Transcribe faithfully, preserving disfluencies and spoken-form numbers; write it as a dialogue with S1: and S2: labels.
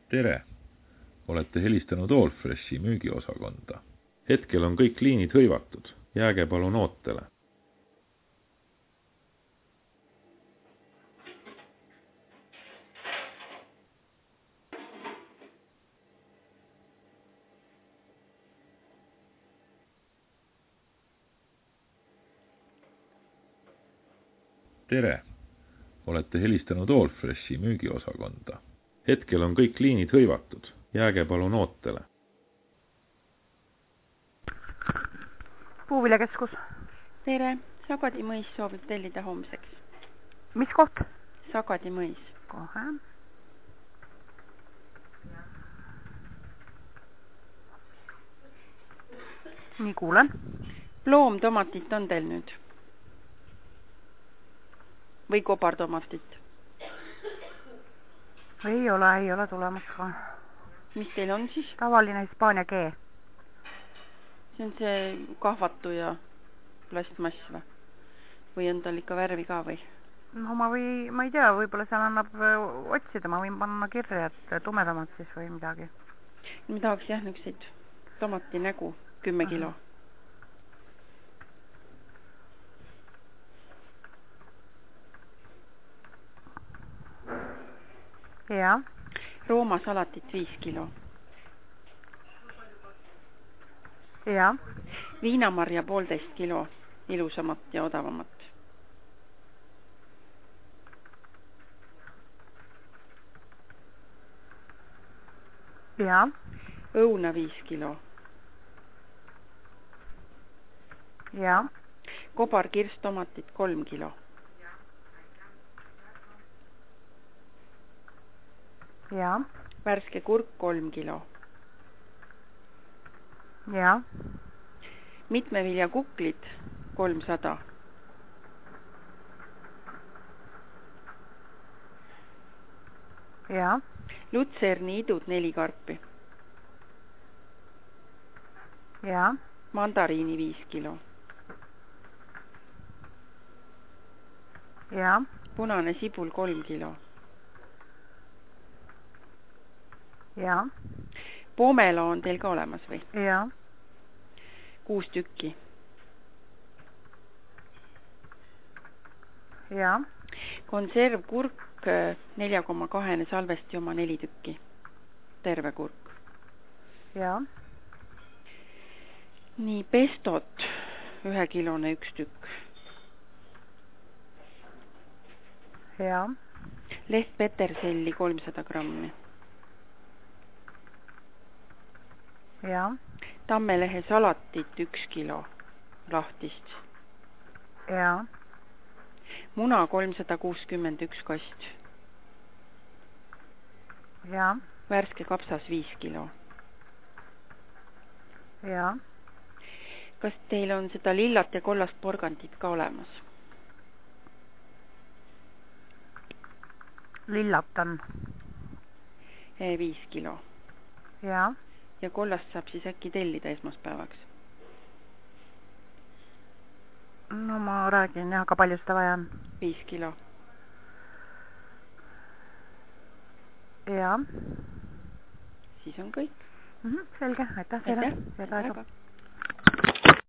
S1: Tere! Olete helistanud Allfreshi müügiosakonda. Hetkel on kõik liinid hõivatud. Jääge palun ootele. Tere! Olete helistanud Allfreshi müügiosakonda. Hetkel on kõik liinid hõivatud. Jääge palun ootele.
S2: Puuviljakeskus.
S3: Tere, Sagadi mõis soovib tellida homseks.
S2: Mis koht?
S3: Sagadi mõis.
S2: Kohe. Nii kuulen.
S3: Loomtomatit on teil nüüd? Või kobartomatit?
S2: Ei ole, ei ole tulemas ka.
S3: Mis teil on siis?
S2: Tavaline Hispaania kee.
S3: See on see kahvatu ja plastmass või? Või on tal ikka värvi ka või?
S2: No ma või, ma ei tea, võib-olla seal annab otsida, ma võin panna kirja, et tumedamat siis või midagi.
S3: Ma tahaks jah nükseid tomati nägu, kümme Aha. kilo.
S2: Ja.
S3: Rooma salatit viis kilo.
S2: Ja.
S3: Viinamarja poolteist kilo, ilusamat ja odavamat.
S2: Ja.
S3: Õuna viis kilo.
S2: Ja.
S3: Kobarkirstomatit kolm kilo.
S2: Ja.
S3: Värske kurk kolm kilo.
S2: Ja.
S3: Mitmevilja kuklid kolmsada.
S2: Ja.
S3: Lutserni idud neli karpi.
S2: Ja.
S3: Mandariini viis kilo.
S2: Ja.
S3: Punane sibul kolm kilo.
S2: Ja.
S3: Pomelo on teil ka olemas või?
S2: Ja.
S3: Kuus tükki.
S2: Ja.
S3: Konservkurk nelja koma kahene salvesti oma neli tükki. Terve kurk.
S2: Ja.
S3: Nii, pestot ühe kilone üks tükk.
S2: Ja.
S3: Leht peterselli kolmsada grammi.
S2: Ja.
S3: Tammelehe salatit üks kilo lahtist.
S2: Ja.
S3: Muna kolmsada kuuskümmend üks kast.
S2: Ja.
S3: Värske kapsas viis kilo.
S2: Ja.
S3: Kas teil on seda lillat ja kollast porgandit ka olemas?
S2: Lillat on.
S3: Viis kilo.
S2: Ja.
S3: Ja kollast saab siis äkki tellida esmaspäevaks?
S2: No ma räägin jah, aga palju seda vaja on?
S3: Viis kilo.
S2: Ja.
S3: Siis on kõik.
S2: Mm-hmm, selge, aitäh teile.
S3: Aitäh.